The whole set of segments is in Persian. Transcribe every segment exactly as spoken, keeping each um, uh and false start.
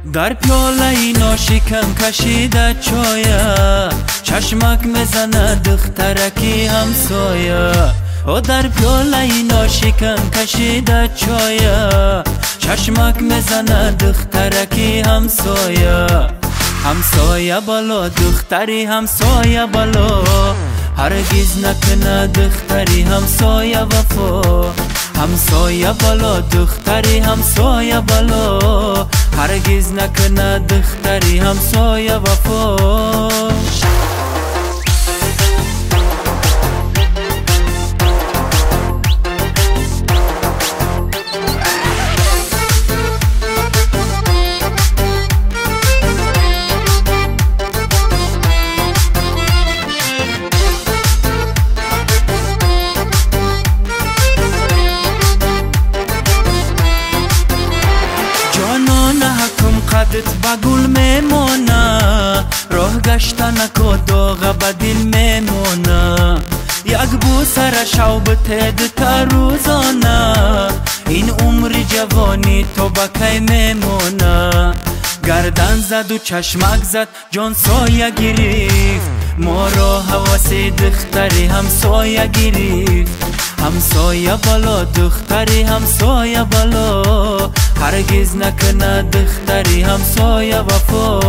در پیاله اینا شکم کشیده چایه، چشمک میزنه دخترکی همسایه. و در پیاله اینا شکم کشیده چایه، چشمک میزنه دخترکی همسایه. همسایه بالا دختری همسایه بالا، هرگز نکنه دختری همسایه وفا. همسایه بالا دختری همسایه بالا، هرگز نکنه دختری همسایه وفا. قدت بگل میمونه، راه گشتن که داغ بدل میمونه. یک بوسه را شو بتید تا روزانه، این عمر جوانی تو بکی میمونه. گردن زد و چشمک زد جان سایه گرفت، ما را حواسی دختری همسایه گرفت. همسایه بالا دختری همسایه بالا، هرگز نکنه دختری همسایه وفا.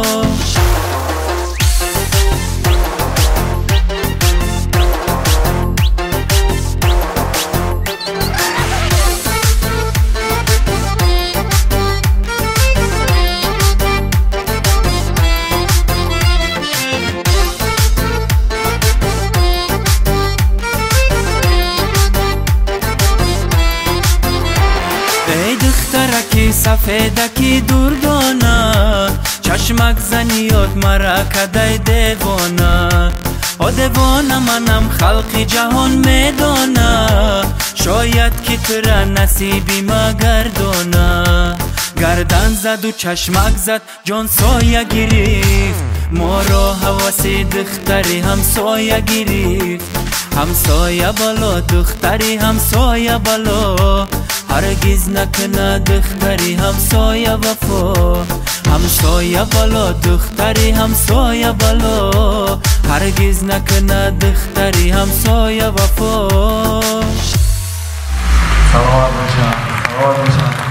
ای دخترکی سفیدکی دردانه، چشمک زنیات مرا کدای دیوانه. و دیوانه منم خلق جهان میدانه، شاید که ترا نصیبی ما گردانه. گردن زد و چشمک زد جان سایه گرفت، ما را حواسی دختری همسایه گرفت. همسایه بالا دختری همسایه بالا، هرگز نکنه دختری همسایه وفا. همسایه بالا دختری همسایه بالا، هرگز نکنه دختری همسایه وفا. سلامت باشم، سلامت باشم.